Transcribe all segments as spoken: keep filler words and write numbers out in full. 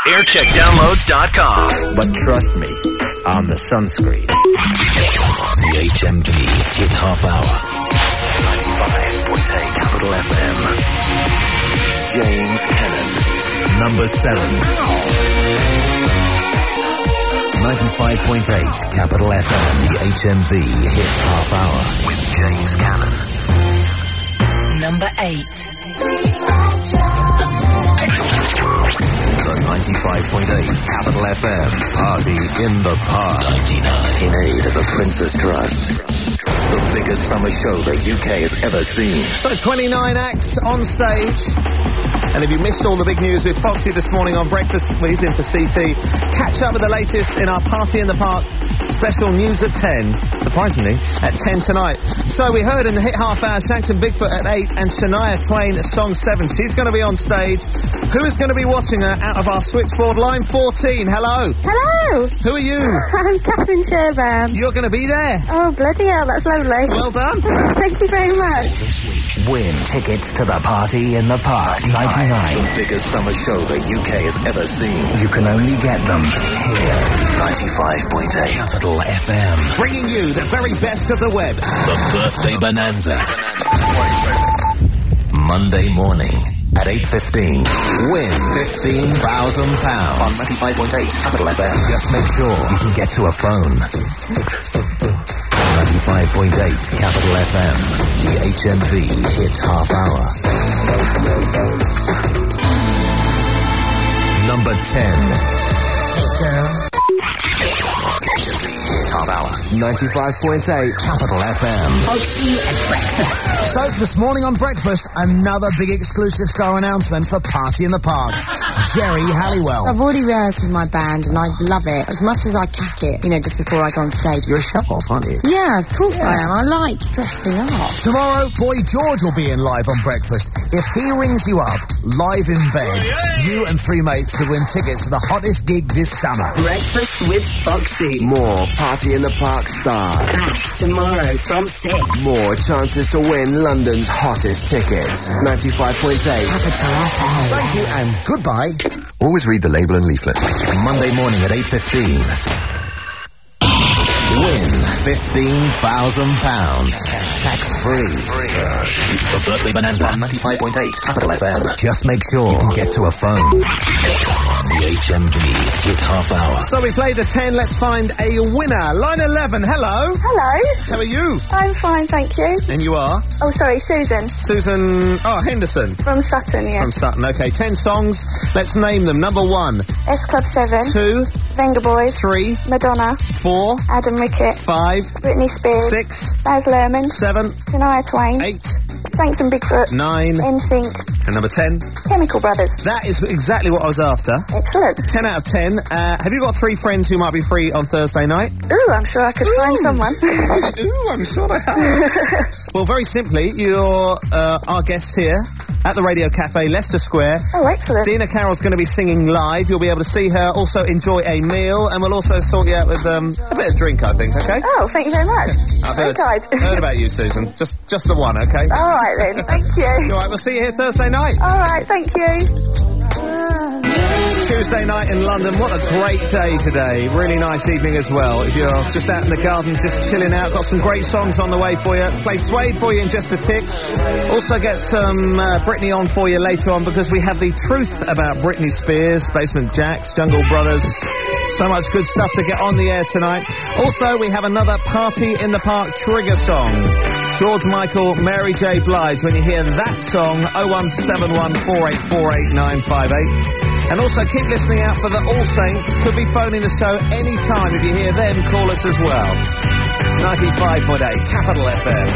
aircheck downloads dot com. But trust me, on the sunscreen. The H M V Hit Half Hour. ninety-five point eight Capital F M. James Cannon. Number seven. ninety-five point eight Capital F M. The H M V Hit Half Hour with James Cannon. Number eight. The ninety-five point eight Capital F M Party in the Park. ninety-nine In aid of the Princess Trust. The biggest summer show the U K has ever seen. So twenty-nine acts on stage. And if you missed all the big news with Foxy this morning on Breakfast, well, he's in for C T. Catch up with the latest in our Party in the Park special news at ten. Surprisingly, at ten tonight. So we heard in the Hit Half Hour, Shanks and Bigfoot at eight and Shania Twain at song seven. She's going to be on stage. Who is going to be watching her out of our switchboard? Line fourteen, hello. Hello. Who are you? I'm Catherine Sherburn. You're going to be there. Oh, bloody hell, that's lovely. Well done. Thank you very much. This week, Win tickets to the Party in the Park ninety-nine. the biggest summer show the U K has ever seen. You can only get them here. ninety-five point eight Capital F M. Bringing you the very best of the web. The Birthday Bonanza. Monday morning at eight fifteen. Win fifteen thousand pounds. On ninety-five point eight Capital F M. Just make sure you can get to a phone. ninety-five point eight Capital F M. The H M V Hit Half Hour. Number ten. Hey, girl. Half Hour. ninety-five point eight Capital F M. Foxy at breakfast. So, this morning on Breakfast, another big exclusive star announcement for Party in the Park. Jerry Halliwell. I've already rehearsed with my band and I love it as much as I cack it, you know, just before I go on stage. You're a show-off, aren't you? Yeah, of course I am. I like dressing up. Tomorrow, Boy George will be in live on Breakfast. If he rings you up, live in bed, you and three mates could win tickets to the hottest gig this summer. Breakfast with Foxy. More Party in the Park stars. Back tomorrow from six. More chances to win London's hottest tickets. ninety-five point eight Capital F M. Thank you and goodbye. Always read the label and leaflet. Monday morning at eight fifteen. Win fifteen thousand pounds. Tax free. The Birthday Bonanza on ninety-five point eight Capital F M. Just make sure you can get to a phone. The H M V Hit Half Hour. So we played the ten, let's find a winner. Line eleven, hello. Hello. How are you? I'm fine, thank you. And you are? Oh, sorry, Susan. Susan, oh, Henderson. From Sutton, yeah. From Sutton, okay. Ten songs, let's name them. Number one. S Club seven. Two. Venga Boys. Three. Madonna. Four. Adam Rickett. Five. Britney Spears. Six. Baz Luhrmann. Seven. Shania Twain. Eight. Shanks and Bigfoot. Nine. N Sync. And number ten. Chemical Brothers. That is exactly what I was after. Excellent. ten out of ten. Uh, have you got three friends who might be free on Thursday night? Ooh, I'm sure I could Ooh. find someone. Ooh, I'm sure I have. Well, very simply, you're uh, our guests here at the Radio Cafe, Leicester Square. Oh, excellent. Dina Carroll's going to be singing live. You'll be able to see her, also enjoy a meal, and we'll also sort you out with um, a bit of drink, I think, okay? Oh, thank you very much. I've Very heard, kind. heard about you, Susan. Just just the one, okay? All right, then. Thank you. All right, we'll see you here Thursday night. All right, thank you. Tuesday night in London. What a great day today. Really nice evening as well. If you're just out in the garden, just chilling out, got some great songs on the way for you. Play Suede for you in just a tick. Also get some uh, Britney on for you later on because we have the truth about Britney Spears, Basement Jaxx, Jungle Brothers. So much good stuff to get on the air tonight. Also, we have another Party in the Park trigger song. George Michael, Mary J. Blige. When you hear that song, oh one seven one, four eight four, eight nine five eight. And also keep listening out for the All Saints. Could be phoning the show any time. If you hear them, call us as well. It's ninety-five point eight Capital F M.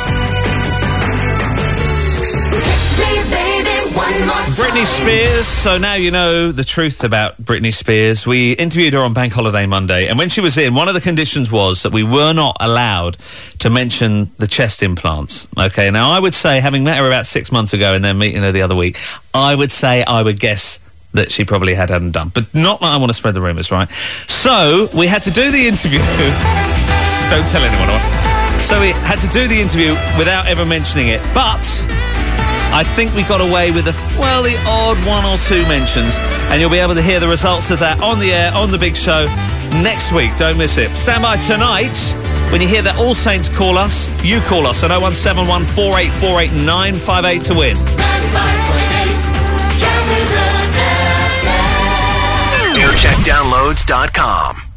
Britney Spears. So now you know the truth about Britney Spears. We interviewed her on Bank Holiday Monday, and when she was in, one of the conditions was that we were not allowed to mention the chest implants. Okay, now I would say, having met her about six months ago and then meeting her the other week, I would say I would guess that she probably had had them done. But not that I want to spread the rumours, right? So we had to do the interview. Just don't tell anyone. Right? So we had to do the interview without ever mentioning it. But I think we got away with, a, well, the odd one or two mentions. And you'll be able to hear the results of that on the air, on the big show, next week. Don't miss it. Stand by tonight. When you hear that All Saints call us, you call us on oh one seven one, four eight four eight, nine five eight to win. air check downloads dot com